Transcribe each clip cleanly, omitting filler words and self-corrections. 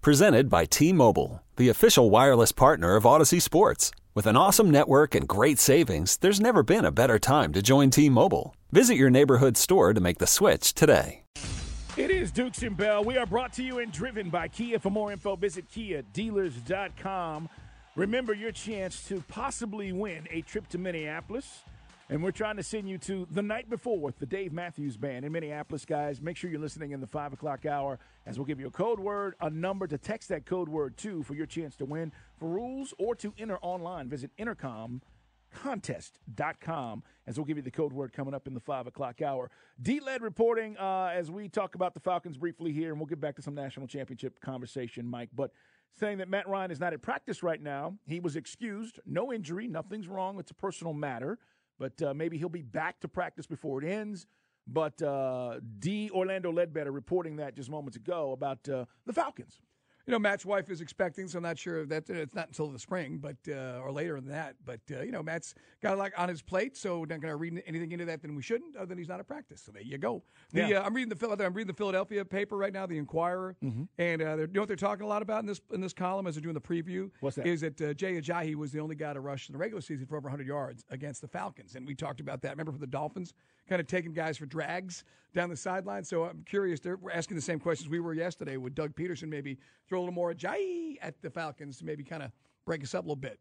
Presented by T-Mobile, the official wireless partner of Odyssey Sports. With an awesome network and great savings, there's never been a better time to join T-Mobile. Visit your neighborhood store to make the switch today. It is Dukes and Bell. We are brought to you and driven by Kia. For more info, visit KiaDealers.com. Remember your chance to possibly win a trip to Minneapolis. And we're trying to send you to the night before with the Dave Matthews Band in Minneapolis, guys. Make sure you're listening in the 5 o'clock hour as we'll give you a code word, a number to text that code word to for your chance to win. For rules or to enter online, visit intercomcontest.com as we'll give you the code word coming up in the 5 o'clock hour. D-Led reporting as we talk about the Falcons briefly here, and we'll get back to some national championship conversation, Mike. But saying that Matt Ryan is not at practice right now. He was excused. No injury. Nothing's wrong. It's a personal matter. But maybe he'll be back to practice before it ends. But Orlando Ledbetter reporting that just moments ago about the Falcons. You know, Matt's wife is expecting, so I'm not sure that it's not until the spring, but or later than that. But Matt's got a lot on his plate, so we're not going to read anything into that than we shouldn't. Other than he's not at practice, so there you go. I'm reading the Philadelphia paper right now, the Inquirer, and you know what they're talking a lot about in this column as they're doing the preview. What's that? Is that Jay Ajayi was the only guy to rush in the regular season for over 100 yards against the Falcons, and we talked about that. Remember for the Dolphins, kind of taking guys for drags down the sideline. So I'm curious. We're asking the same questions we were yesterday. Would Doug Peterson maybe throw a little more Ajayi at the Falcons to maybe kind of break us up a little bit?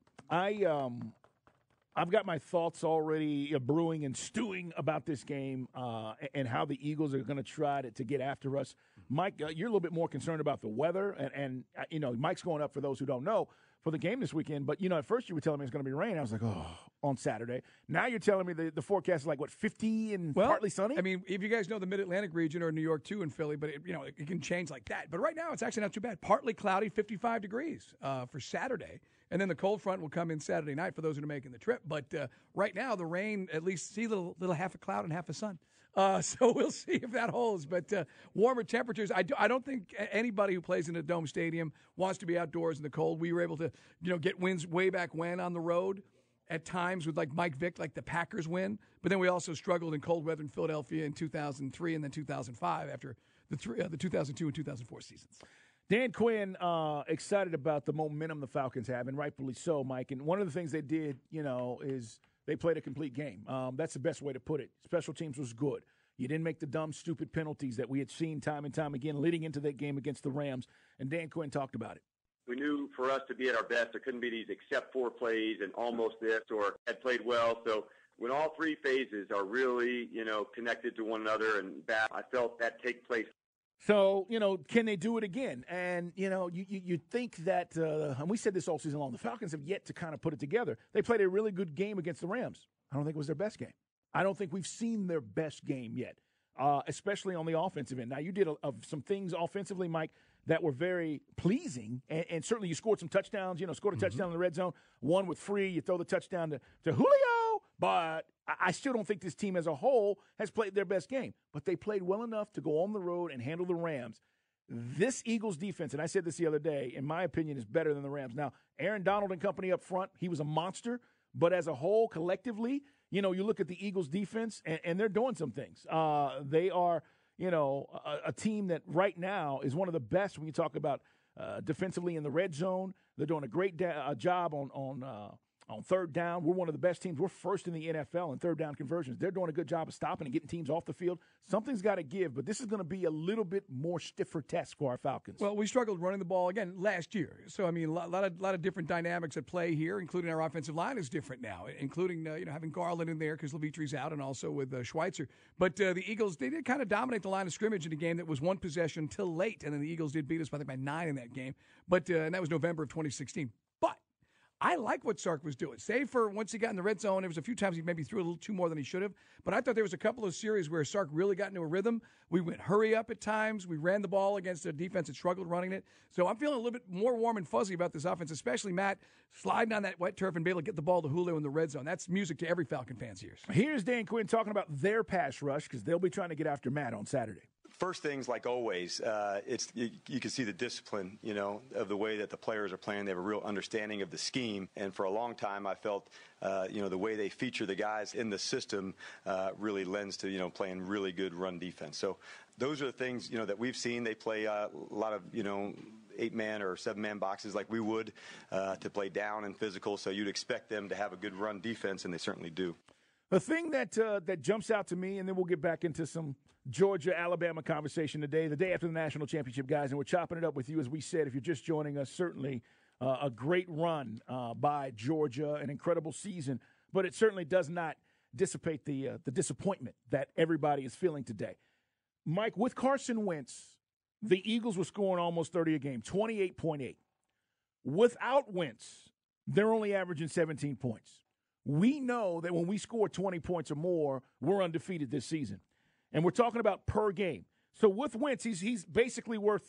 I've got my thoughts already brewing and stewing about this game and how the Eagles are going to try to get after us. Mike, you're a little bit more concerned about the weather, and Mike's going up, for those who don't know, for the game this weekend. But, at first you were telling me it's going to be rain. I was like, on Saturday. Now you're telling me the forecast is like, 50 and partly sunny? I mean, if you guys know the Mid-Atlantic region or New York, too, and Philly, but, it can change like that. But right now it's actually not too bad. Partly cloudy, 55 degrees for Saturday. And then the cold front will come in Saturday night for those who are making the trip. But right now the rain, at least see little half a cloud and half a sun. So we'll see if that holds. But warmer temperatures, I don't think anybody who plays in a dome stadium wants to be outdoors in the cold. We were able to, get wins way back when on the road at times with like Mike Vick, like the Packers win. But then we also struggled in cold weather in Philadelphia in 2003 and then 2005 after the 2002 and 2004 seasons. Dan Quinn excited about the momentum the Falcons have, and rightfully so, Mike. And one of the things they did, is they played a complete game. That's the best way to put it. Special teams was good. You didn't make the dumb, stupid penalties that we had seen time and time again leading into that game against the Rams, and Dan Quinn talked about it. We knew for us to be at our best, there couldn't be these except for plays and almost this or had played well. So when all three phases are really, connected to one another and back, I felt that take place. So, can they do it again? And, you think that, and we said this all season long, the Falcons have yet to kind of put it together. They played a really good game against the Rams. I don't think it was their best game. I don't think we've seen their best game yet, especially on the offensive end. Now, you did some things offensively, Mike, that were very pleasing, and certainly you scored some touchdowns, scored a touchdown in the red zone, one with free, you throw the touchdown to Julio, but I still don't think this team as a whole has played their best game. But they played well enough to go on the road and handle the Rams. This Eagles defense, and I said this the other day, in my opinion, is better than the Rams. Now, Aaron Donald and company up front, he was a monster. But as a whole, collectively, you look at the Eagles defense, and they're doing some things. They are, a team that right now is one of the best when you talk about defensively in the red zone. They're doing a great job on third down. We're one of the best teams. We're first in the NFL in third down conversions. They're doing a good job of stopping and getting teams off the field. Something's got to give, but this is going to be a little bit more stiffer test for our Falcons. Well, we struggled running the ball again last year. So, I mean, a lot of different dynamics at play here, including our offensive line is different now, including, having Garland in there because Levitri's out and also with Schweitzer. But the Eagles, they did kind of dominate the line of scrimmage in a game that was one possession till late, and then the Eagles did beat us, I think, by 9 in that game. But and that was November of 2016. But I like what Sark was doing. Save for once he got in the red zone, there was a few times he maybe threw a little too more than he should have. But I thought there was a couple of series where Sark really got into a rhythm. We went hurry up at times. We ran the ball against a defense that struggled running it. So I'm feeling a little bit more warm and fuzzy about this offense, especially Matt sliding on that wet turf and be able to get the ball to Julio in the red zone. That's music to every Falcon fan's ears. Here's Dan Quinn talking about their pass rush because they'll be trying to get after Matt on Saturday. First things, like always, you can see the discipline, of the way that the players are playing. They have a real understanding of the scheme. And for a long time, I felt, the way they feature the guys in the system really lends to, playing really good run defense. So those are the things, that we've seen. They play a lot of, 8-man or 7-man boxes like we would to play down and physical. So you'd expect them to have a good run defense, and they certainly do. The thing that jumps out to me, and then we'll get back into some Georgia-Alabama conversation today, the day after the national championship, guys, and we're chopping it up with you, as we said. If you're just joining us, certainly a great run by Georgia, an incredible season, but it certainly does not dissipate the disappointment that everybody is feeling today. Mike, with Carson Wentz, the Eagles were scoring almost 30 a game, 28.8. Without Wentz, they're only averaging 17 points. We know that when we score 20 points or more, we're undefeated this season. And we're talking about per game. So with Wentz, he's basically worth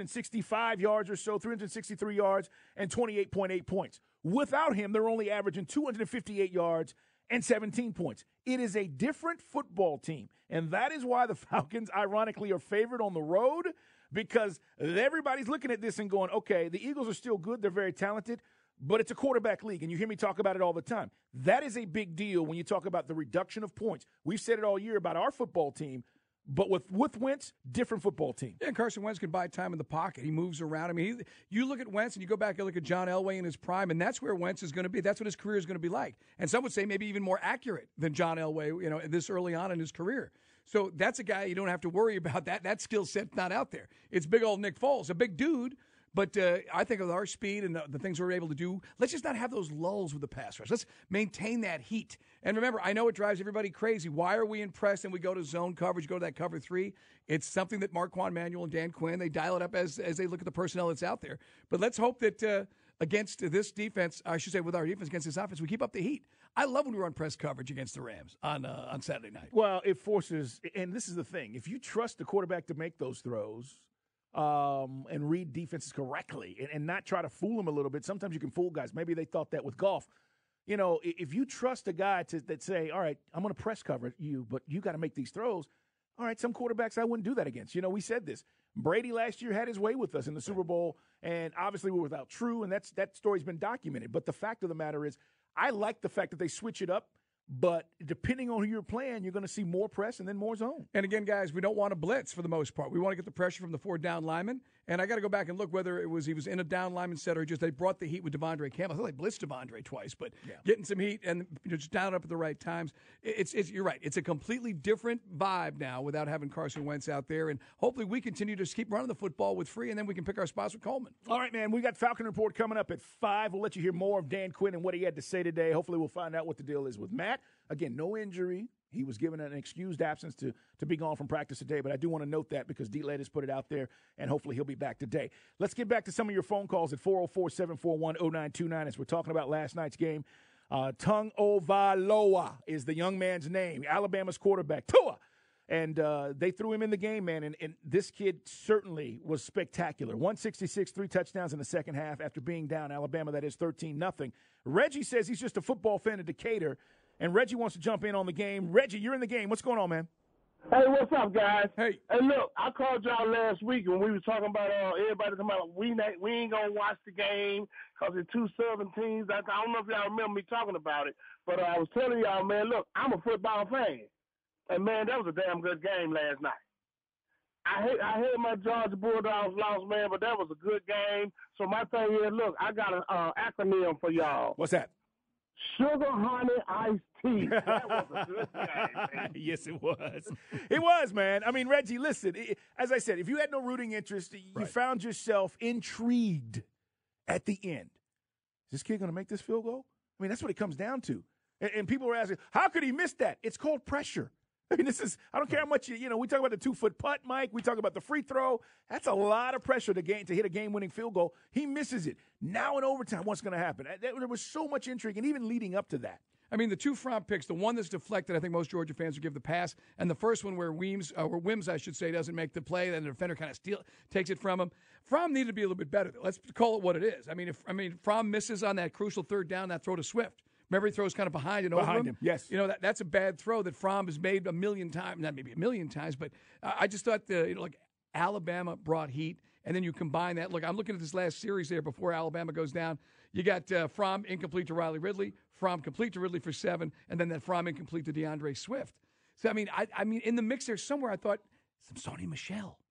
365 yards or so, 363 yards, and 28.8 points. Without him, they're only averaging 258 yards and 17 points. It is a different football team. And that is why the Falcons, ironically, are favored on the road, because everybody's looking at this and going, okay, the Eagles are still good. They're very talented. But it's a quarterback league, and you hear me talk about it all the time. That is a big deal when you talk about the reduction of points. We've said it all year about our football team, but with Wentz, different football team. Yeah, Carson Wentz can buy time in the pocket. He moves around. I mean, you look at Wentz and you go back and look at John Elway in his prime, and that's where Wentz is going to be. That's what his career is going to be like. And some would say maybe even more accurate than John Elway, this early on in his career. So that's a guy you don't have to worry about. That skill set's not out there. It's big old Nick Foles, a big dude. But I think with our speed and the things we're able to do, let's just not have those lulls with the pass rush. Let's maintain that heat. And remember, I know it drives everybody crazy. Why are we impressed and we go to zone coverage, go to that cover 3? It's something that Marquand Manuel and Dan Quinn, they dial it up as they look at the personnel that's out there. But let's hope that against this defense, I should say with our defense against this offense, we keep up the heat. I love when we run press coverage against the Rams on Saturday night. Well, it forces, and this is the thing, if you trust the quarterback to make those throws, and read defenses correctly and not try to fool them a little bit. Sometimes you can fool guys. Maybe they thought that with Goff. If you trust a guy that say, all right, I'm going to press cover you, but you got to make these throws. All right, some quarterbacks I wouldn't do that against. We said this. Brady last year had his way with us in the Super Bowl, and obviously we're without True, and that story's been documented. But the fact of the matter is, I like the fact that they switch it up. But depending on who you're playing, you're going to see more press and then more zone. And again, guys, we don't want to blitz for the most part. We want to get the pressure from the 4 down linemen. And I got to go back and look whether he was in a down lineman set or just they brought the heat with Devondre Campbell. I thought they blitzed Devondre twice, but getting some heat and just down up at the right times. You're right. It's a completely different vibe now without having Carson Wentz out there. And hopefully we continue to just keep running the football with Free, and then we can pick our spots with Coleman. All right, man. We got Falcon Report coming up at 5. We'll let you hear more of Dan Quinn and what he had to say today. Hopefully we'll find out what the deal is with Matt. Again, no injury. He was given an excused absence to be gone from practice today, but I do want to note that because D-Led has put it out there, and hopefully he'll be back today. Let's get back to some of your phone calls at 404-741-0929 as we're talking about last night's game. Tagovailoa is the young man's name, Alabama's quarterback, Tua. And they threw him in the game, man, and this kid certainly was spectacular. 166, 3 touchdowns in the second half after being down. Alabama, that is 13-0. Reggie says he's just a football fan in Decatur. And Reggie wants to jump in on the game. Reggie, you're in the game. What's going on, man? Hey, what's up, guys? Hey, look, I called y'all last week when we were talking about everybody talking about we ain't gonna watch the game because it's 2 Southern teams. I don't know if y'all remember me talking about it, but I was telling y'all, man, look, I'm a football fan, and man, that was a damn good game last night. I hate my Georgia Bulldogs lost, man, but that was a good game. So my thing is, look, I got an acronym for y'all. What's that? Sugar, honey, iced tea. That was a good game, man. Yes, it was. It was, man. I mean, Reggie, listen, as I said, if you had no rooting interest, you found yourself intrigued at the end. Is this kid going to make this field goal? I mean, that's what it comes down to. And people are asking, how could he miss that? It's called pressure. I mean, I don't care how much, we talk about the 2-foot putt, Mike. We talk about the free throw. That's a lot of pressure to hit a game-winning field goal. He misses it. Now in overtime, what's going to happen? There was so much intrigue, and even leading up to that. I mean, the 2 Fromm picks, the one that's deflected, I think most Georgia fans would give the pass, and the first one where Wims, I should say, doesn't make the play, then the defender kind of takes it from him. Fromm needed to be a little bit better. Let's call it what it is. I mean, Fromm misses on that crucial 3rd down, that throw to Swift. Remember, he throws kind of behind and over him. Yes. That's a bad throw that Fromm has made a million times, not maybe a million times, but I just thought Alabama brought heat, and then you combine that. Look, I'm looking at this last series there before Alabama goes down. You got Fromm incomplete to Riley Ridley, Fromm complete to Ridley for 7, and then that Fromm incomplete to DeAndre Swift. So, I mean, in the mix there somewhere, I thought, some Sony Michel.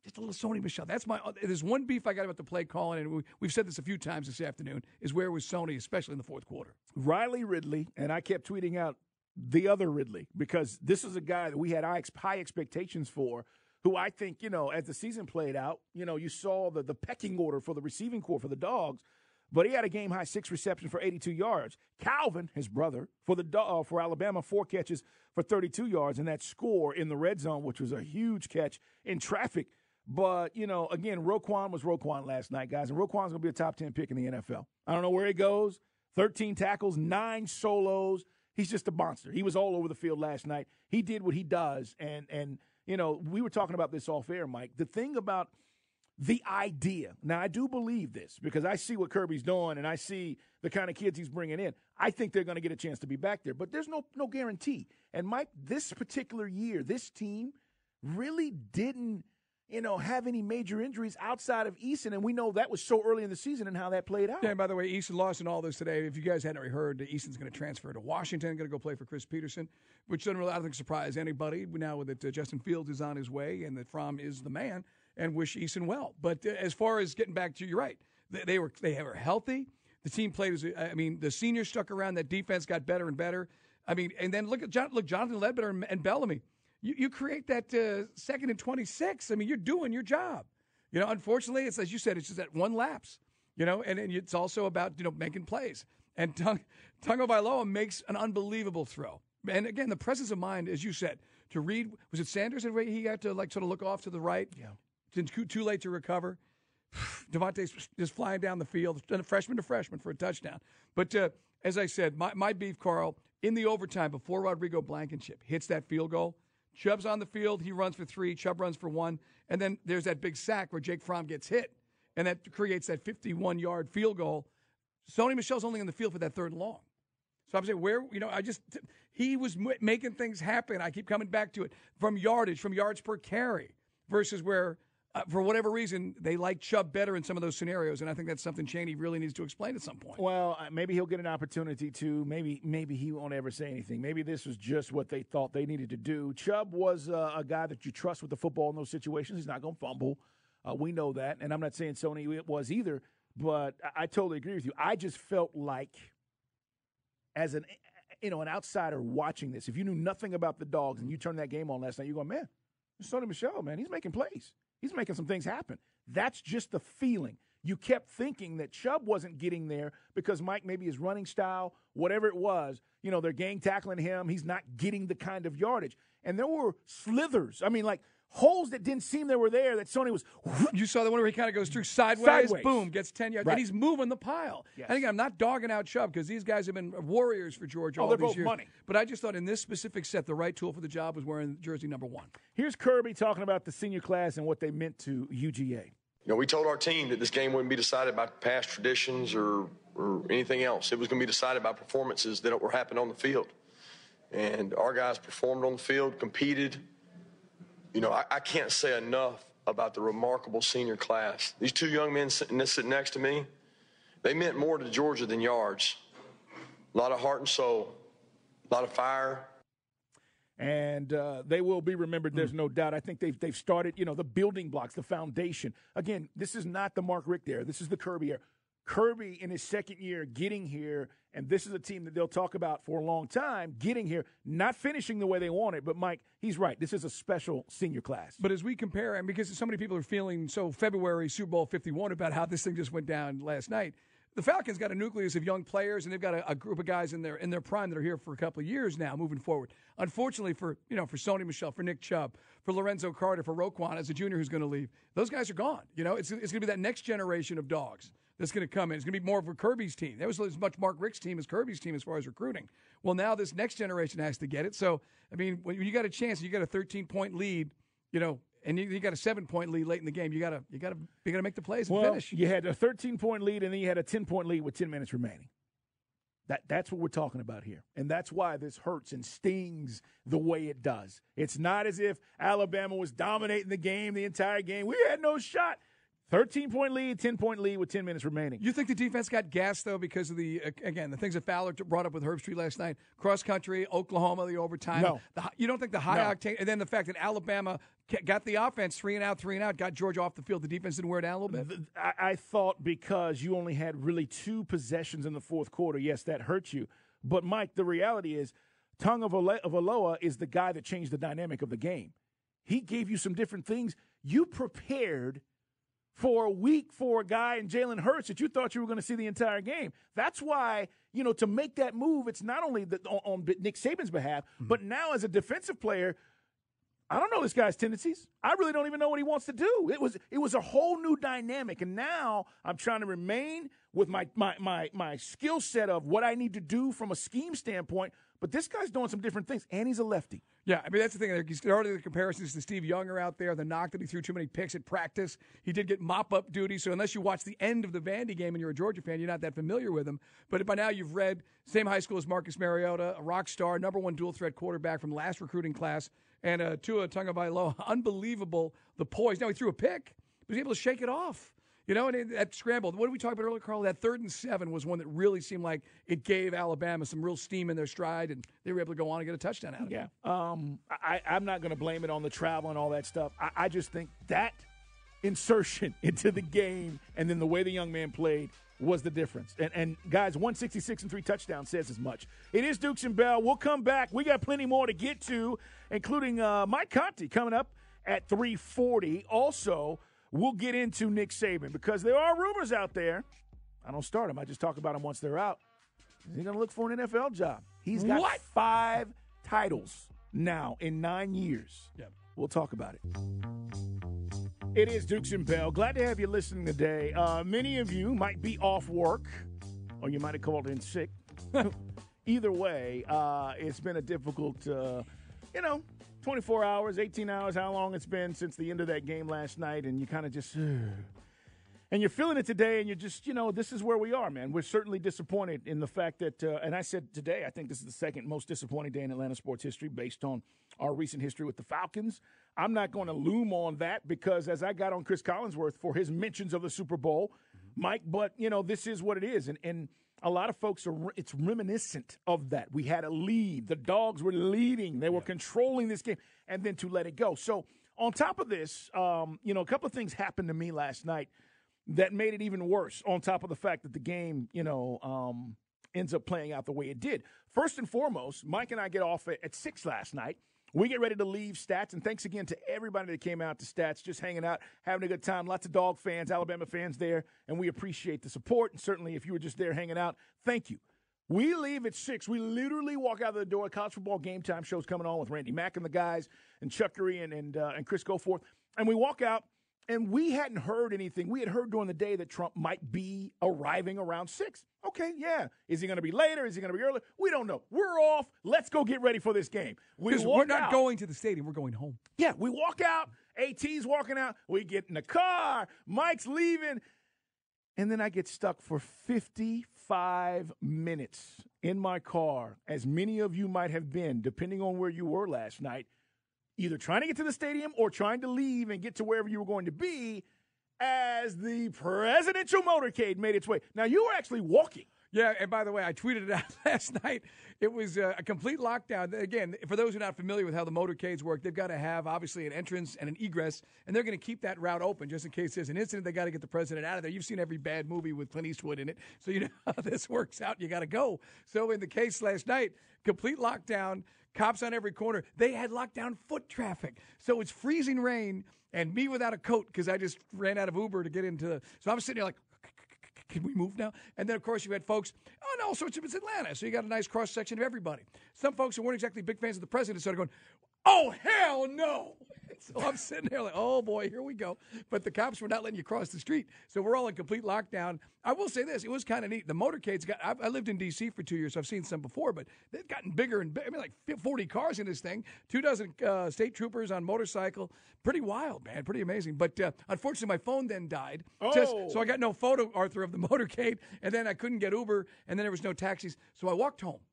just a little Sony Michel. There's one beef I got about the play calling, and we've said this a few times this afternoon, is where was Sony, especially in the fourth quarter. Riley Ridley, and I kept tweeting out the other Ridley, because this is a guy that we had high expectations for, who I think, as the season played out, you saw the pecking order for the receiving corps for the Dogs, but he had a game-high 6 receptions for 82 yards. Calvin, his brother, for Alabama, 4 catches for 32 yards, and that score in the red zone, which was a huge catch in traffic. But, again, Roquan was Roquan last night, guys, and Roquan's going to be a top 10 pick in the NFL. I don't know where he goes. 13 tackles, 9 solos. He's just a monster. He was all over the field last night. He did what he does, and we were talking about this off air, Mike. The thing about the idea, now I do believe this because I see what Kirby's doing and I see the kind of kids he's bringing in. I think they're going to get a chance to be back there, but there's no guarantee. And Mike, this particular year, this team really didn't, have any major injuries outside of Eason, and we know that was so early in the season and how that played out. Yeah, and by the way, Eason lost in all this today. If you guys hadn't already heard, Eason's going to transfer to Washington, going to go play for Chris Peterson, which doesn't really, I don't think, surprise anybody now that Justin Fields is on his way and that Fromm is the man, and wish Eason well. But as far as getting back to, you're right, they were healthy. The team played the seniors stuck around. That defense got better and better. And then look, Jonathan Ledbetter and Bellamy. You create that 2nd and 26. You're doing your job. Unfortunately, it's, as you said, it's just that one lapse. And it's also about making plays. And Tungo Vailoa makes an unbelievable throw. And again, the presence of mind, as you said, to read. Was it Sanders? He had to sort of look off to the right. Yeah. Too late to recover. Devontae's just flying down the field, freshman to freshman for a touchdown. But as I said, my beef, Carl, in the overtime before Rodrigo Blankenship hits that field goal. Chubb's on the field. He runs for 3. Chubb runs for 1. And then there's that big sack where Jake Fromm gets hit, and that creates that 51-yard field goal. Sony Michel's only on the field for that 3rd and long. So I'm saying he was making things happen. I keep coming back to it. From yards per carry, versus where, for whatever reason, they like Chubb better in some of those scenarios, and I think that's something Chaney really needs to explain at some point. Well, maybe he'll get an opportunity to. Maybe he won't ever say anything. Maybe this was just what they thought they needed to do. Chubb was a guy that you trust with the football in those situations. He's not going to fumble. We know that, and I'm not saying Sony was either, but I totally agree with you. I just felt like, as an outsider watching this, if you knew nothing about the Dogs and you turned that game on last night, you go, man, Sony Michel, man, he's making plays. He's making some things happen. That's just the feeling. You kept thinking that Chubb wasn't getting there because Mike, maybe his running style, whatever it was, they're gang tackling him. He's not getting the kind of yardage. And there were slithers. Holes that didn't seem they were there that Sony was. You saw the one where he kind of goes through sideways. Boom, gets 10 yards. Right. And he's moving the pile. Yes. And again, I'm not dogging out Chubb because these guys have been warriors for Georgia all they're these both years. Money. But I just thought in this specific set, the right tool for the job was wearing jersey number 1. Here's Kirby talking about the senior class and what they meant to UGA. We told our team that this game wouldn't be decided by past traditions or anything else. It was going to be decided by performances that were happening on the field. And our guys performed on the field, competed. I can't say enough about the remarkable senior class. These 2 young men sitting next to me, they meant more to Georgia than yards. A lot of heart and soul, a lot of fire. And they will be remembered, there's no doubt. I think they've started, the building blocks, the foundation. Again, this is not the Mark Richt era. This is the Kirby era. Kirby in his 2nd year getting here, and this is a team that they'll talk about for a long time, getting here, not finishing the way they wanted. But, Mike, he's right. This is a special senior class. But as we compare, and because so many people are feeling so February Super Bowl 51 about how this thing just went down last night, the Falcons got a nucleus of young players, and they've got a group of guys in their prime that are here for a couple of years now moving forward. Unfortunately for Sony Michel, for Nick Chubb, for Lorenzo Carter, for Roquan as a junior who's going to leave, those guys are gone. It's going to be that next generation of Dogs that's going to come in. It's going to be more of a Kirby's team. That was as much Mark Richt's team as Kirby's team as far as recruiting. Well, now this next generation has to get it. So, when you got a chance, you got a 13-point lead, and you got a 7-point lead late in the game, you got to make the plays and finish. You had a 13-point lead, and then you had a 10-point lead with 10 minutes remaining. That's what we're talking about here. And that's why this hurts and stings the way it does. It's not as if Alabama was dominating the game the entire game. We had no shot. 13-point lead, 10-point lead with 10 minutes remaining. You think the defense got gassed, though, because of the things that Fowler brought up with Herbstreit last night? Cross-country, Oklahoma, the overtime. No. You don't think the high-octane – and then the fact that Alabama got the offense 3 and out, got Georgia off the field, the defense didn't wear it down a little bit? I thought because you only had really 2 possessions in the fourth quarter, yes, that hurt you. But, Mike, the reality is Tagovailoa is the guy that changed the dynamic of the game. He gave you some different things. You prepared – for a week for a guy in Jalen Hurts that you thought you were going to see the entire game. That's why, to make that move, it's not only on Nick Saban's behalf, but now as a defensive player, I don't know this guy's tendencies. I really don't even know what he wants to do. It was a whole new dynamic, and now I'm trying to remain with my skill set of what I need to do from a scheme standpoint, but this guy's doing some different things, and he's a lefty. Yeah, I mean, that's the thing. He's already the comparisons to Steve Younger out there, the knock that he threw too many picks at practice. He did get mop-up duty, so unless you watch the end of the Vandy game and you're a Georgia fan, you're not that familiar with him. But by now you've read same high school as Marcus Mariota, a rock star, number 1 dual-threat quarterback from last recruiting class, and Tua Tagovailoa, unbelievable, the poise. Now he threw a pick, but he was able to shake it off. And that scrambled. What did we talk about earlier, Carl? That 3rd and 7 was one that really seemed like it gave Alabama some real steam in their stride, and they were able to go on and get a touchdown out of it. Yeah. I'm not going to blame it on the travel and all that stuff. I just think that insertion into the game and then the way the young man played was the difference. And guys, 166 and 3 touchdowns says as much. It is Dukes and Bell. We'll come back. We got plenty more to get to, including Mike Conti coming up at 3:40. Also, we'll get into Nick Saban because there are rumors out there. I don't start them. I just talk about them once they're out. Is he going to look for an NFL job? He's got 5 titles now in 9 years. Yep. We'll talk about it. It is Dukes and Bell. Glad to have you listening today. Many of you might be off work, or you might have called in sick. Either way, it's been a difficult, 24 hours, 18 hours, how long it's been since the end of that game last night, and you kind of just and you're feeling it today, and you're just, this is where we are, man. We're certainly disappointed in the fact that, and I said today, I think this is the second most disappointing day in Atlanta sports history based on our recent history with the Falcons. I'm not going to loom on that because as I got on Chris Collinsworth for his mentions of the Super Bowl, Mike, but, this is what it is, and a lot of folks it's reminiscent of that. We had a lead. The Dogs were leading. They were controlling this game, and then to let it go. So on top of this, a couple of things happened to me last night that made it even worse, on top of the fact that the game, ends up playing out the way it did. First and foremost, Mike and I get off at 6 last night. We get ready to leave Stats, and thanks again to everybody that came out to Stats, just hanging out, having a good time. Lots of Dog fans, Alabama fans there, and we appreciate the support. And certainly if you were just there hanging out, thank you. We leave at 6. We literally walk out of the door. College Football Game Time show's coming on with Randy Mack and the guys, and Chuck Curry and Chris Goforth. And we walk out, and we hadn't heard anything. We had heard during the day that Trump might be arriving around 6. Okay, yeah. Is he going to be later? Is he going to be earlier? We don't know. We're off. Let's go get ready for this game. We're not going to the stadium. We're going home. Yeah, we walk out. AT's walking out. We get in the car. Mike's leaving. And then I get stuck for 55 minutes in my car, as many of you might have been, depending on where you were last night, either trying to get to the stadium or trying to leave and get to wherever you were going to be as the presidential motorcade made its way. Now, you were actually walking. Yeah, and by the way, I tweeted it out last night. It was a complete lockdown. Again, for those who are not familiar with how the motorcades work, they've got to have, obviously, an entrance and an egress, and they're going to keep that route open just in case there's an incident. They got to get the president out of there. You've seen every bad movie with Clint Eastwood in it, so you know how this works out. You got to go. So in the case last night, complete lockdown, cops on every corner. They had locked down foot traffic. So it's freezing rain, and me without a coat because I just ran out of Uber to get into. So I'm sitting there like, can we move now? And then, of course, you had folks, and all sorts of it's Atlanta. So you got a nice cross-section of everybody. Some folks who weren't exactly big fans of the president started going, oh, hell no. So I'm sitting there like, oh, boy, here we go. But the cops were not letting you cross the street. So we're all in complete lockdown. I will say this. It was kind of neat. The motorcades I lived in D.C. for 2 years, so I've seen some before, but they've gotten bigger and bigger. I mean, like 40 cars in this thing, 24 state troopers on motorcycle. Pretty wild, man. Pretty amazing. But unfortunately, my phone then died. So I got no photo, Arthur, of the motorcade, and then I couldn't get Uber, and then there was no taxis. So I walked home.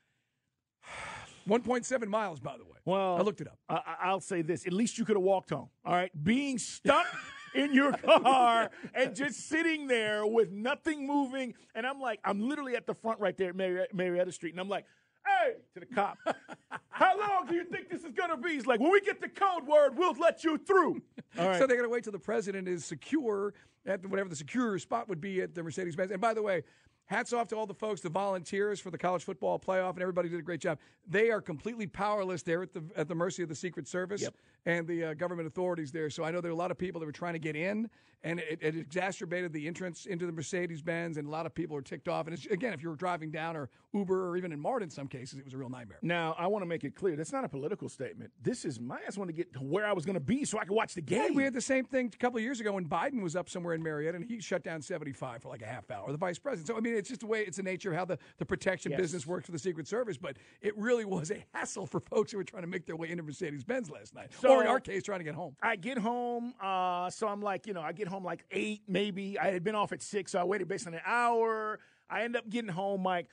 1.7 miles, by the way. Well, I looked it up. I'll say this. At least you could have walked home. All right? Being stuck in your car and just sitting there with nothing moving. And I'm literally at the front right there at Marietta Street. And I'm like, hey, to the cop, how long do you think this is going to be? He's like, when we get the code word, we'll let you through. All right. So they're going to wait till the president is secure at whatever the secure spot would be at the Mercedes-Benz. And by the way, hats off to all the folks, the volunteers for the college football playoff, and everybody did a great job. They are completely powerless there at the mercy of the Secret Service and the government authorities there. So I know there are a lot of people that were trying to get in, and it exacerbated the entrance into the Mercedes-Benz, and a lot of people are ticked off. And again, if you were driving down or Uber or even in Martin in some cases, it was a real nightmare. Now, I want to make it clear, that's not a political statement. This is my ass want to get to where I was going to be so I could watch the game. Hey, we had the same thing a couple of years ago when Biden was up somewhere in Marietta, and he shut down 75 for like a half hour, the vice president. So, I mean, it's just the way, it's the nature of how the protection business works for the Secret Service. But it really was a hassle for folks who were trying to make their way into Mercedes-Benz last night. So, or in our case, trying to get home. I get home, so I'm like, I get home like 8 maybe. I had been off at 6, so I waited basically an hour. I end up getting home, Mike,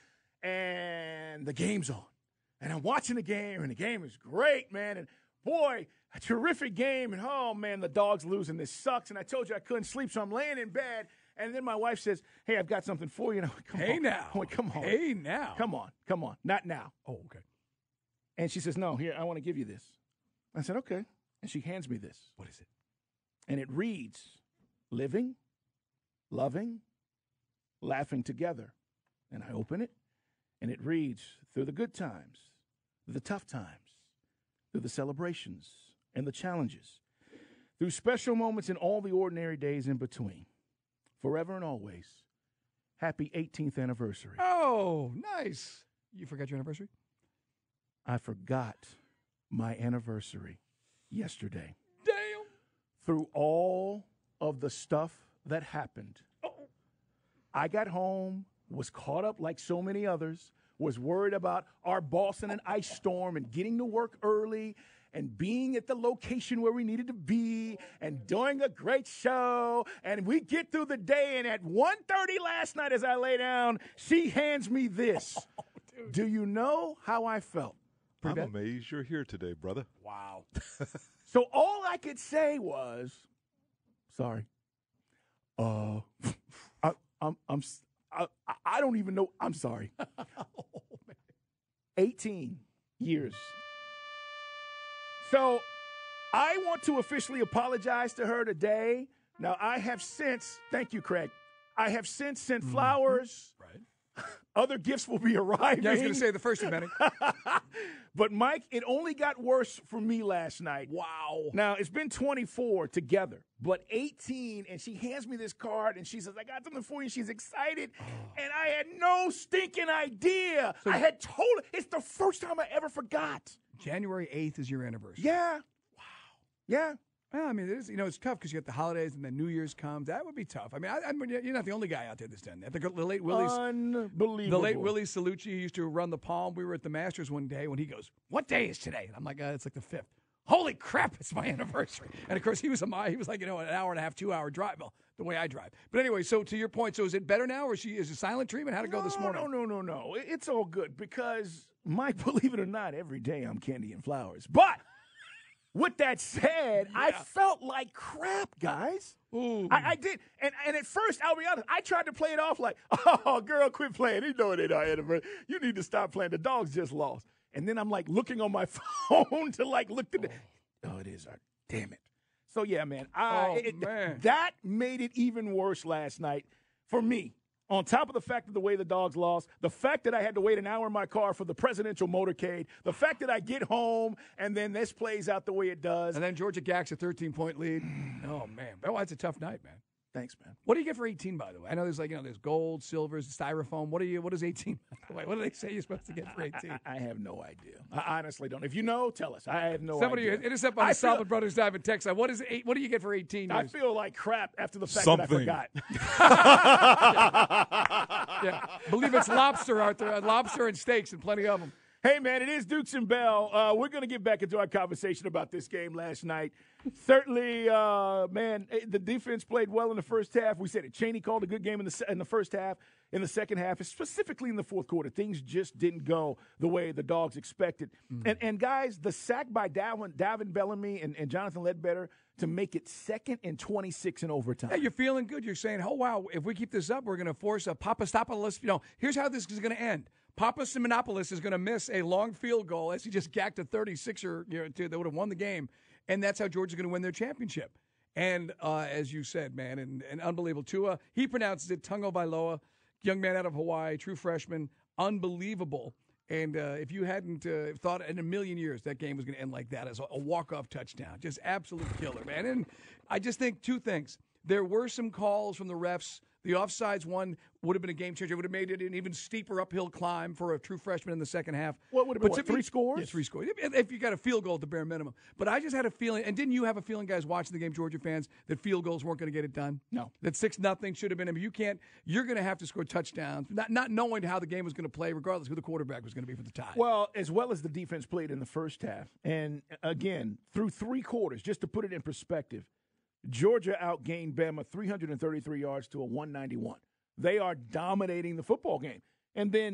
and the game's on. And I'm watching the game, and the game is great, man. And, boy, a terrific game. And, oh, man, the dog's losing. This sucks. And I told you I couldn't sleep, so I'm laying in bed. And then my wife says, hey, I've got something for you. And I went, come on. Now. I went, come on. Hey, now. Come on. Not now. Oh, okay. And she says, no, here, I want to give you this. I said, okay. And she hands me this. What is it? And it reads, living, loving, laughing together. And I open it, and it reads, through the good times, through the tough times, through the celebrations and the challenges, through special moments and all the ordinary days in between, forever and always, happy 18th anniversary. Oh, nice. You forgot your anniversary? I forgot my anniversary yesterday. Damn. Through all of the stuff that happened, I got home, was caught up like so many others, was worried about our boss in an ice storm and getting to work early and being at the location where we needed to be and doing a great show. And we get through the day, and at 1:30 last night as I lay down, she hands me this. Do you know how I felt? I'm amazed you're here today, brother. Wow. So all I could say was, sorry. I don't even know. I'm sorry. 18 years. So I want to officially apologize to her today. Now, I have since, thank you, Craig. I have since sent flowers. Right. Other gifts will be arriving. Yeah, I was going to say the first of many. But, Mike, it only got worse for me last night. Wow. Now, it's been 24 together, but 18, and she hands me this card, and she says, I got something for you. She's excited, and I had no stinking idea. I had told her. It's the first time I ever forgot. January 8th is your anniversary. Yeah. Wow. Yeah. Well, I mean, it is, it's tough because you got the holidays and then New Year's comes. That would be tough. I mean, you're not the only guy out there that's done that. The late Willie's, unbelievable. The late Willie Salucci used to run the Palm. We were at the Masters one day when he goes, "What day is today?" And I'm like, "It's like the 5th." Holy crap! It's my anniversary. And of course, he was like an hour and a half, 2 hour drive. Well, the way I drive. But anyway, so to your point, so is it better now, or is it silent treatment? How'd it go this morning? No. It's all good because, Mike, believe it or not, every day I'm candy and flowers. But with that said, I felt like crap, guys. Ooh. I did. And at first, I'll be honest, I tried to play it off like, oh, girl, quit playing. You know it ain't our anniversary. You need to stop playing. The dogs just lost. And then I'm like looking on my phone to like look at it is our, damn it. So, yeah, man. Man. That made it even worse last night for me. On top of the fact of the way the dogs lost, the fact that I had to wait an hour in my car for the presidential motorcade, the fact that I get home and then this plays out the way it does. And then Georgia Gacks a 13-point lead. Oh, man. Oh, that's a tough night, man. Thanks, man. What do you get for 18, by the way? I know there's there's gold, silvers, styrofoam. What is 18? What do they say you're supposed to get for 18? I have no idea. I honestly don't. If you know, tell us. I have no idea. Somebody hit us up on the Salvin Brothers Diamond text line. What do you get for 18 years? I feel like crap after the fact that I forgot. Yeah. Believe it's lobster out there. Lobster and steaks and plenty of them. Hey, man, it is Dukes and Bell. We're going to get back into our conversation about this game last night. Certainly, man, the defense played well in the first half. We said it. Chaney called a good game in the first half. In the second half, specifically in the fourth quarter, things just didn't go the way the Dogs expected. And guys, the sack by Davin Bellamy and Jonathan Ledbetter to make it 2nd and 26 in overtime. Yeah, you're feeling good. You're saying, oh, wow, if we keep this up, we're going to force a Papastopoulos. Here's how this is going to end. Papasimopoulos is going to miss a long field goal as he just gacked a 36er that would have won the game. And that's how Georgia's going to win their championship. And as you said, man, and unbelievable. Tua, he pronounces it Tungo Vailoa, young man out of Hawaii, true freshman, unbelievable. And if you hadn't thought in a million years that game was going to end like that as a walk-off touchdown, just absolute killer, man. And I just think two things. There were some calls from the refs. The offsides one would have been a game changer. It would have made it an even steeper uphill climb for a true freshman in the second half. What would have been, 3 scores? Yeah, 3 scores. If you got a field goal at the bare minimum. But I just had a feeling, and didn't you have a feeling, guys, watching the game, Georgia fans, that field goals weren't going to get it done? No. That 6-0 should have been. I mean, you're going to have to score touchdowns, not knowing how the game was going to play, regardless who the quarterback was going to be for the tie. Well, as well as the defense played in the first half. And, again, through 3 quarters, just to put it in perspective, Georgia outgained Bama 333 yards to a 191. They are dominating the football game. And then,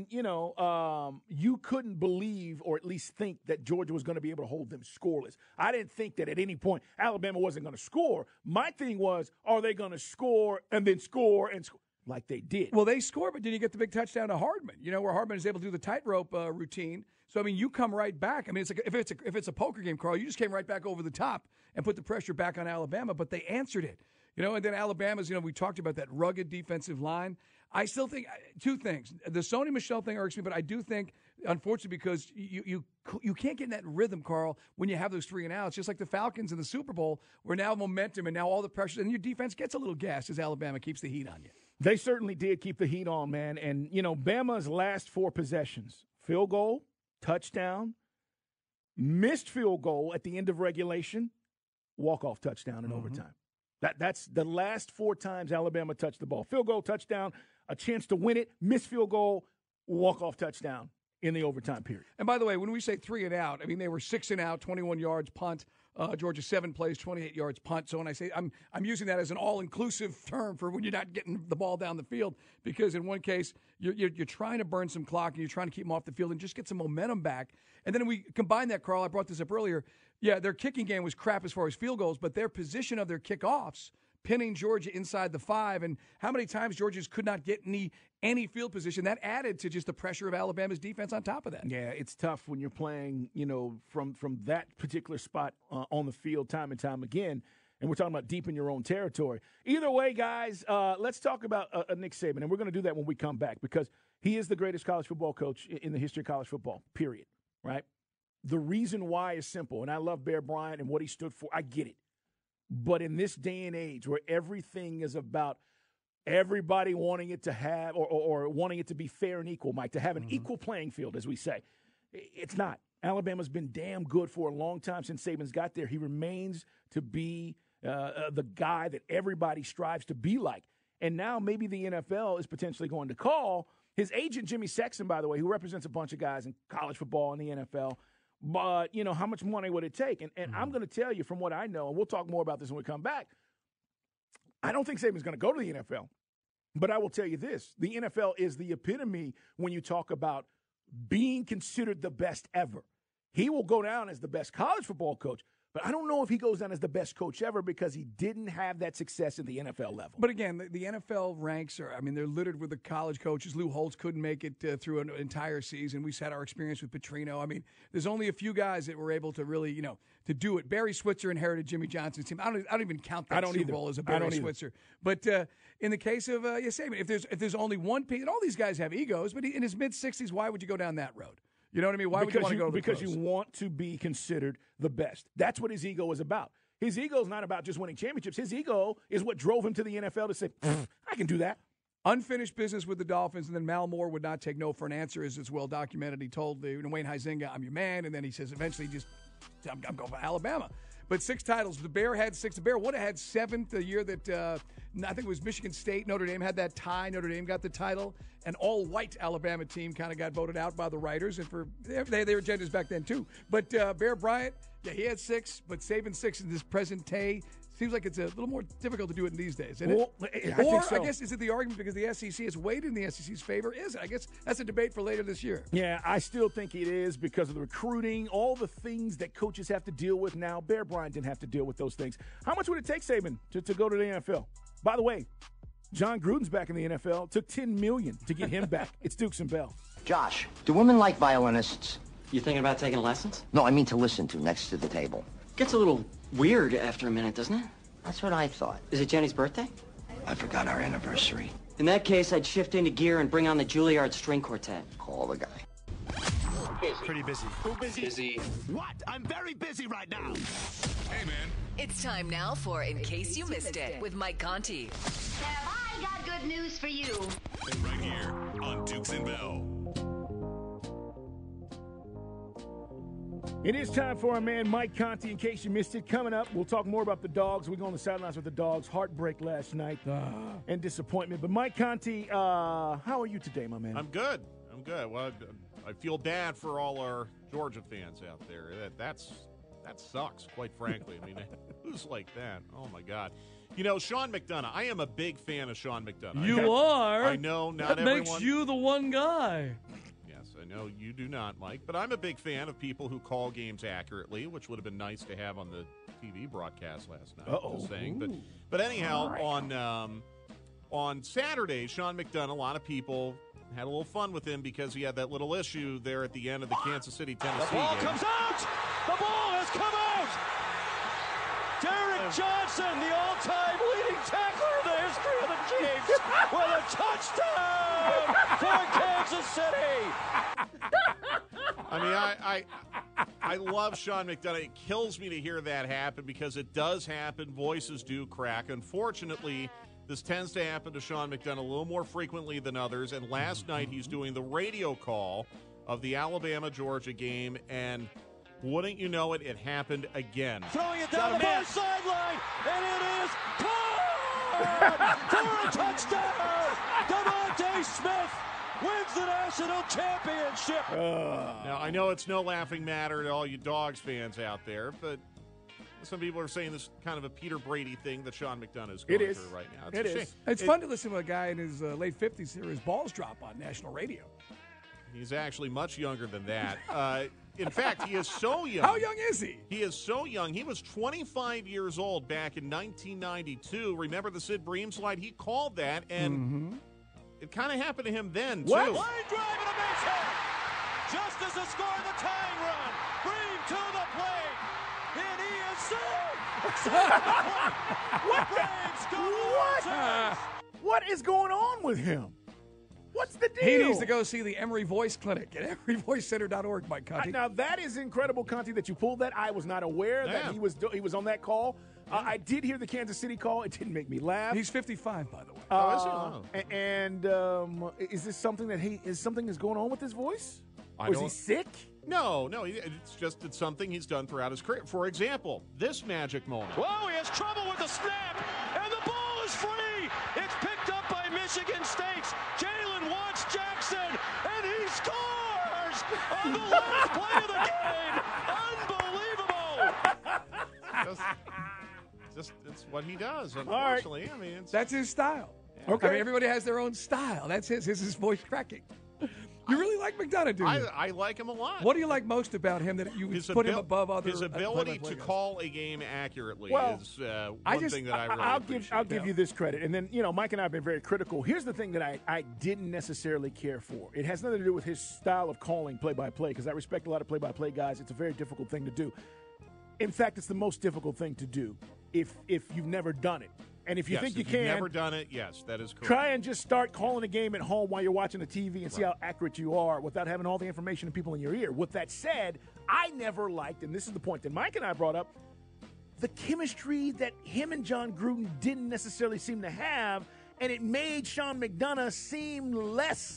you couldn't believe or at least think that Georgia was going to be able to hold them scoreless. I didn't think that at any point Alabama wasn't going to score. My thing was, are they going to score and then score and score like they did? Well, they scored, but did you get the big touchdown to Hardman? Where Hardman is able to do the tightrope routine. So, I mean, you come right back. I mean, it's like if it's a poker game, Carl, you just came right back over the top and put the pressure back on Alabama, but they answered it. And then Alabama's, we talked about that rugged defensive line. I still think two things. The Sony Michel thing irks me, but I do think, unfortunately, because you can't get in that rhythm, Carl, when you have those 3 and outs. Just like the Falcons in the Super Bowl, where now momentum and now all the pressure, and your defense gets a little gassed as Alabama keeps the heat on you. They certainly did keep the heat on, man. And, Bama's last 4 possessions, field goal, touchdown, missed field goal at the end of regulation, walk-off touchdown in overtime. That's the last 4 times Alabama touched the ball. Field goal, touchdown, a chance to win it, missed field goal, walk-off touchdown in the overtime period. And by the way, when we say 3 and out, I mean they were 6 and out, 21 yards punt. Georgia 7 plays, 28 yards punt. So when I say I'm using that as an all-inclusive term for when you're not getting the ball down the field, because in one case you're trying to burn some clock and you're trying to keep them off the field and just get some momentum back. And then we combine that, Carl. I brought this up earlier. Yeah, their kicking game was crap as far as field goals, but their position of their kickoffs, pinning Georgia inside the 5, and how many times Georgia could not get any field position, that added to just the pressure of Alabama's defense on top of that. Yeah, it's tough when you're playing, from that particular spot on the field time and time again, and we're talking about deep in your own territory. Either way, guys, let's talk about Nick Saban, and we're going to do that when we come back because he is the greatest college football coach in the history of college football, period, right? The reason why is simple, and I love Bear Bryant and what he stood for. I get it. But in this day and age where everything is about everybody wanting it to have or wanting it to be fair and equal, Mike, to have an equal playing field, as we say, it's not. Alabama's been damn good for a long time since Saban's got there. He remains to be the guy that everybody strives to be like. And now maybe the NFL is potentially going to call his agent, Jimmy Sexton, by the way, who represents a bunch of guys in college football and the NFL. But, how much money would it take? And I'm going to tell you from what I know, and we'll talk more about this when we come back, I don't think Saban's going to go to the NFL. But I will tell you this, the NFL is the epitome when you talk about being considered the best ever. He will go down as the best college football coach, but I don't know if he goes down as the best coach ever because he didn't have that success at the NFL level. But again, the NFL ranks they're littered with the college coaches. Lou Holtz couldn't make it through an entire season. We had our experience with Petrino. I mean, there's only a few guys that were able to really, to do it. Barry Switzer inherited Jimmy Johnson's team. I don't even count that Super Bowl as a Barry Switzer. But in the case of Saban, if there's only one piece, and all these guys have egos, but in his mid-60s, why would you go down that road? You know what I mean? Why would you want to go to the pros? Because you want to be considered the best. That's what his ego is about. His ego is not about just winning championships. His ego is what drove him to the NFL to say, I can do that. Unfinished business with the Dolphins, and then Mal Moore would not take no for an answer, as it's well documented. He told Wayne Huizenga, I'm your man, and then he says eventually I'm going for Alabama. But 6 titles. The Bear had 6. The Bear would have had 7th the year that I think it was Michigan State. Notre Dame had that tie. Notre Dame got the title. An all-white Alabama team kind of got voted out by the writers, and they were genders back then too. But Bear Bryant, yeah, he had 6, but saving 6 in this present day seems like it's a little more difficult to do it in these days, isn't it? I guess, is it the argument because the SEC has weighed in the SEC's favor? Is it? I guess that's a debate for later this year. Yeah, I still think it is because of the recruiting, all the things that coaches have to deal with now. Bear Bryant didn't have to deal with those things. How much would it take, Saban, to go to the NFL? By the way, John Gruden's back in the NFL. It took $10 million to get him back. It's Dukes and Bell. Josh, do women like violinists? You thinking about taking lessons? No, I mean to listen to next to the table. Gets a little weird after a minute, doesn't it? That's what I thought. Is it Jenny's birthday? I forgot our anniversary. In that case, I'd shift into gear and bring on the Juilliard String Quartet. Call the guy. Pretty busy. Too busy? Busy. What? I'm very busy right now. Hey, man. It's time now for In Case You Missed It with Mike Conti. Have I got good news for you? Right here on Dukes and Bell. It is time for our man Mike Conti. In case you missed it, coming up, we'll talk more about the Dogs. We go on the sidelines with the Dogs. Heartbreak last night and disappointment. But Mike Conti, how are you today, my man? I'm good. Well, I feel bad for all our Georgia fans out there. That sucks, quite frankly. I mean, who's like that? Oh my God. You know, Sean McDonough. I am a big fan of Sean McDonough. You are? I know not that everyone. Makes you the one guy. I know you do not, Mike, but I'm a big fan of people who call games accurately, which would have been nice to have on the TV broadcast last night. Just saying. But anyhow, on Saturday, Sean McDonough, a lot of people had a little fun with him because he had that little issue there at the end of the Kansas City, Tennessee game. The ball game. comes out! The ball has come out! Derek Johnson, the all-time leading tackler in the history of the Chiefs, with a touchdown for Kansas City! I mean, I love Sean McDonough. It kills me to hear that happen because it does happen. Voices do crack. Unfortunately, this tends to happen to Sean McDonough a little more frequently than others. And last night, he's doing the radio call of the Alabama-Georgia game, and wouldn't you know it, it happened again. Throwing it down the far sideline, and it is caught for a touchdown! DeVonta Smith wins the national championship! Now, I know it's no laughing matter to all you Dogs fans out there, but some people are saying this is kind of a Peter Brady thing that Sean McDonough is going through right now. It's fun to listen to a guy in his late 50s hear his balls drop on national radio. He's actually much younger than that. In fact, he is so young. How young is he? He is so young. He was 25 years old back in 1992. Remember the Sid Bream slide? He called that, and it kind of happened to him then, too. Line drive and a base hit! Just as the score of the tying run. Bream to the plate. And he is What is going on with him? What's the deal? He needs to go see the Emory Voice Clinic at emeryvoicecenter.org, Mike Conti. Now, that is incredible, Conti, that you pulled that. I was not aware that he was on that call. I did hear the Kansas City call. It didn't make me laugh. He's 55, by the way. And is this something something is going on with his voice? Is he sick? No, it's something he's done throughout his career. For example, this magic moment. Whoa, he has trouble with the snap, and the ball is free. It's picked up by Michigan State's Jalen Watts Jackson, and he scores on the last play of the game. Unbelievable. Just it's what he does, unfortunately. Right. I mean, that's his style. Yeah. Okay. I mean, everybody has their own style. That's his. His is voice cracking. You really like McDonough, do you? I like him a lot. What do you like most about him that you would put him above other? His ability to call a game accurately is one thing that I really appreciate. I'll give you this credit. And then, Mike and I have been very critical. Here's the thing that I didn't necessarily care for. It has nothing to do with his style of calling play-by-play, because I respect a lot of play-by-play guys. It's a very difficult thing to do. In fact, it's the most difficult thing to do if you've never done it. And if you think you can, never done it, yes, that is correct. Try and just start calling a game at home while you're watching the TV and see how accurate you are without having all the information and people in your ear. With that said, I never liked, and this is the point that Mike and I brought up, the chemistry that him and John Gruden didn't necessarily seem to have, and it made Sean McDonough seem less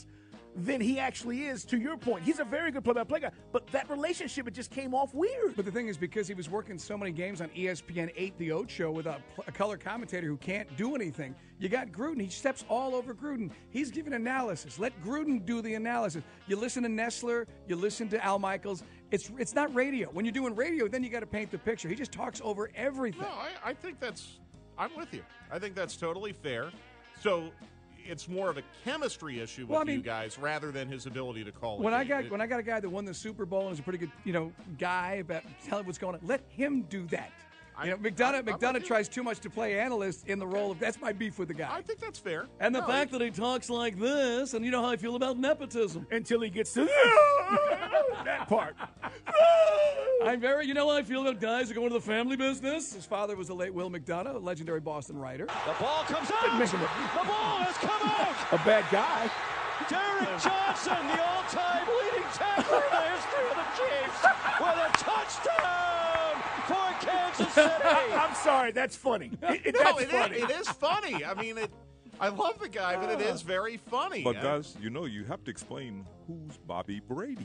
than he actually is, to your point. He's a very good play-by-play guy, but that relationship, it just came off weird. But the thing is, because he was working so many games on ESPN 8, The Oat Show, with a color commentator who can't do anything, you got Gruden. He steps all over Gruden. He's giving analysis. Let Gruden do the analysis. You listen to Nessler, you listen to Al Michaels. It's not radio. When you're doing radio, then you got to paint the picture. He just talks over everything. No, I think I'm with you. I think that's totally fair. So it's more of a chemistry issue with you guys rather than his ability to call. When I got a guy that won the Super Bowl and is a pretty good guy about telling what's going on, let him do that. McDonough tries too much to play analyst in the role of. That's my beef with the guy. I think that's fair. And the fact that he talks like this, and you know how I feel about nepotism. Until he gets to that part. You know how I feel about guys who go into the family business? His father was the late Will McDonough, a legendary Boston writer. The ball comes out. The ball has come out. A bad guy. Derek Johnson, the all-time leading tackler in the history of the Chiefs, with a touchdown for Kansas City. I'm sorry, that's funny. It is funny. I mean, I love the guy, but it is very funny. But guys, you have to explain who's Bobby Brady.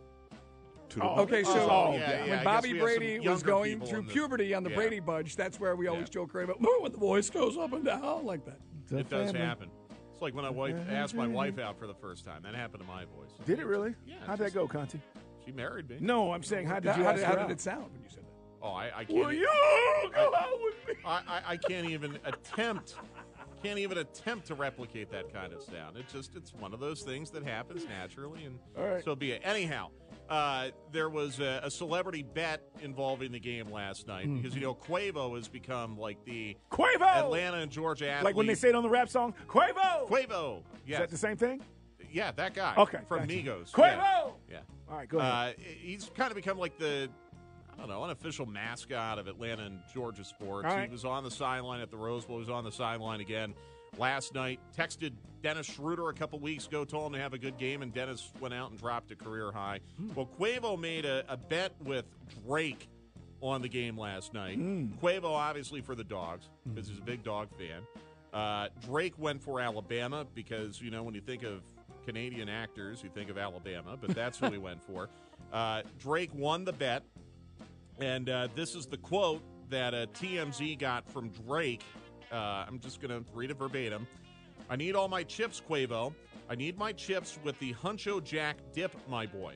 When Bobby Brady was going through puberty on the Brady Bunch, that's where we always joke around about when the voice goes up and down like that. It does happen. It's like when I asked my wife out for the first time. That happened to my voice. Did it really? Yeah. How'd that go, Conti? She married me. No, I'm saying, how did it sound when you said that? Oh, I can't. Will you go out with me? I can't even attempt. Can't even attempt to replicate that kind of sound. It's one of those things that happens naturally, and so be it. Anyhow, there was a celebrity bet involving the game last night because Quavo has become like the Atlanta and Georgia athlete. Like when they say it on the rap song, Quavo. Quavo. Yes. Is that the same thing? Yeah, that guy. Okay, from gotcha. Migos. Quavo. Yeah. All right, go ahead. He's kind of become like the unofficial mascot of Atlanta and Georgia sports. Right. He was on the sideline at the Rose Bowl. He was on the sideline again last night. Texted Dennis Schroeder a couple weeks ago, told him to have a good game, and Dennis went out and dropped a career high. Well, Quavo made a bet with Drake on the game last night. Quavo, obviously, for the Dogs, because he's a big dog fan. Drake went for Alabama because, when you think of Canadian actors, you think of Alabama, but that's who he went for. Drake won the bet, and this is the quote that TMZ got from Drake. I'm just going to read it verbatim. I need all my chips, Quavo. I need my chips with the Huncho Jack dip, my boy.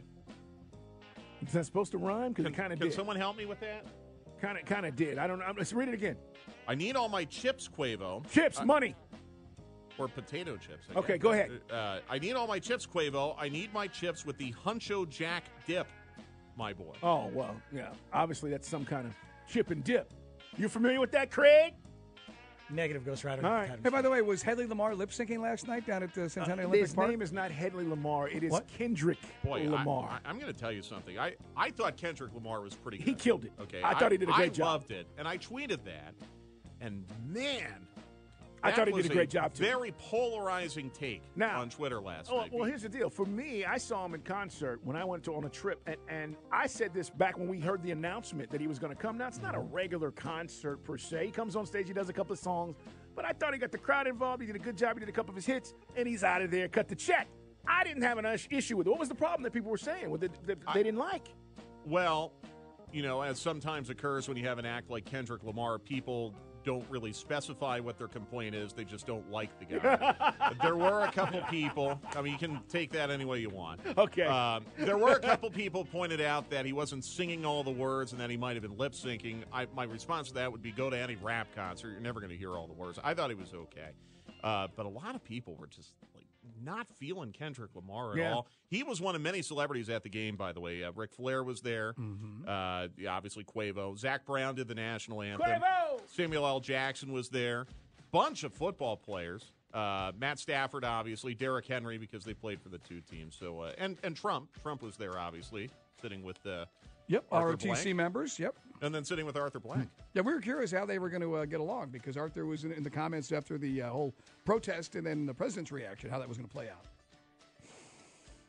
Is that supposed to rhyme? Because it kind of did. Can someone help me with that? Kind of did. I don't know. Let's read it again. I need all my chips, Quavo. Chips, money. Or potato chips. Okay, go ahead. I need all my chips, Quavo. I need my chips with the Huncho Jack dip, my boy. Oh, well, yeah. Obviously, that's some kind of chip and dip. You familiar with that, Craig? Negative, Ghost Rider. All right. Hey, by the way, was Hedley Lamar lip syncing last night down at the Centennial Olympic Park? His name is not Hedley Lamar. It is Kendrick Lamar. I'm going to tell you something. I thought Kendrick Lamar was pretty good. He killed it. Okay, I thought he did a great job. I loved it, and I tweeted that. And man, I thought he did a great job too. Very polarizing take on Twitter last night. Well, here's the deal. For me, I saw him in concert when I went on a trip, and I said this back when we heard the announcement that he was going to come. Now, it's not a regular concert per se. He comes on stage, he does a couple of songs, but I thought he got the crowd involved. He did a good job. He did a couple of his hits, and he's out of there. Cut the check. I didn't have an issue with it. What was the problem that people were saying that they didn't like? Well, as sometimes occurs when you have an act like Kendrick Lamar, people don't really specify what their complaint is. They just don't like the guy. There were a couple people. I mean, you can take that any way you want. Okay. There were a couple people pointed out that he wasn't singing all the words and that he might have been lip syncing. My response to that would be go to any rap concert. You're never going to hear all the words. I thought he was okay. But a lot of people were just not feeling Kendrick Lamar at all. He was one of many celebrities at the game, by the way. Ric Flair was there. Obviously, Quavo. Zach Brown did the national anthem. Quavo! Samuel L. Jackson was there. Bunch of football players. Matt Stafford, obviously. Derrick Henry, because they played for the two teams. So and Trump. Trump was there, obviously, sitting with ROTC members. Yep. And then sitting with Arthur Blank. Yeah, we were curious how they were going to get along because Arthur was in the comments after the whole protest and then the president's reaction, how that was going to play out.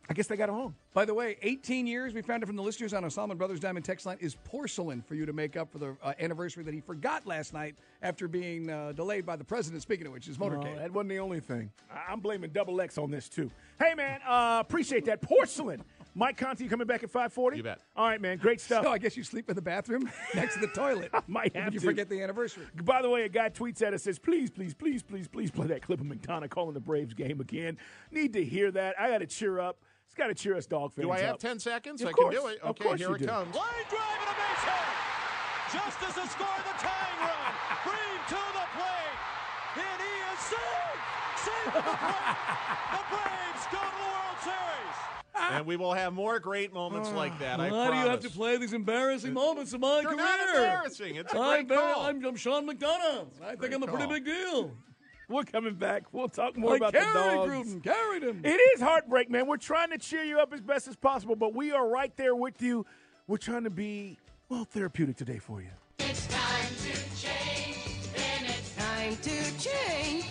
I guess they got it wrong. By the way, 18 years, we found it from the listeners on our Salmon Brothers Diamond text line, is porcelain for you to make up for the anniversary that he forgot last night after being delayed by the president, speaking of which, his motorcade. No, that wasn't the only thing. I'm blaming Double X on this, too. Hey, man, appreciate that. Porcelain. Mike Conti coming back at 5:40? You bet. All right, man, great stuff. So I guess you sleep in the bathroom next to the toilet. I might have you to. forget the anniversary. By the way, a guy tweets at us, says, please play that clip of McDonough calling the Braves game again. Need to hear that. I got to cheer up. It's got to cheer us dog fans Do I have up. 10 seconds? Of I course. can do it. Of Okay, course here you it do. comes. Line drive and a base hit. Just as the score of the tying run. Bream to the plate. And he is safe. Safe to the plate. The Braves go to the World Series. And we will have more great moments like that, I Why do you have to promise. play these embarrassing moments of my They're career? not embarrassing. It's a great call. I'm Sean McDonough. I think I'm a pretty call. big deal. We're coming back. We'll talk more I about the carried dogs. Gruden, carried him. It is heartbreak, man. We're trying to cheer you up as best as possible, but we are right there with you. We're trying to be, well, therapeutic today for you. It's time to change, and it's time to change.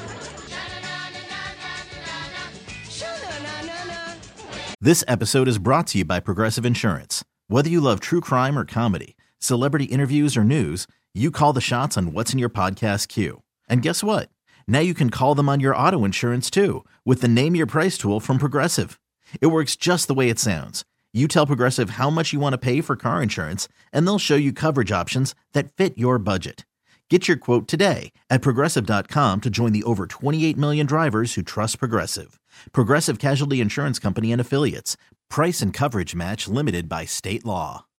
This episode is brought to you by Progressive Insurance. Whether you love true crime or comedy, celebrity interviews or news, you call the shots on what's in your podcast queue. And guess what? Now you can call them on your auto insurance too with the Name Your Price tool from Progressive. It works just the way it sounds. You tell Progressive how much you want to pay for car insurance, and they'll show you coverage options that fit your budget. Get your quote today at Progressive.com to join the over 28 million drivers who trust Progressive. Progressive Casualty Insurance Company and Affiliates. Price and coverage match limited by state law.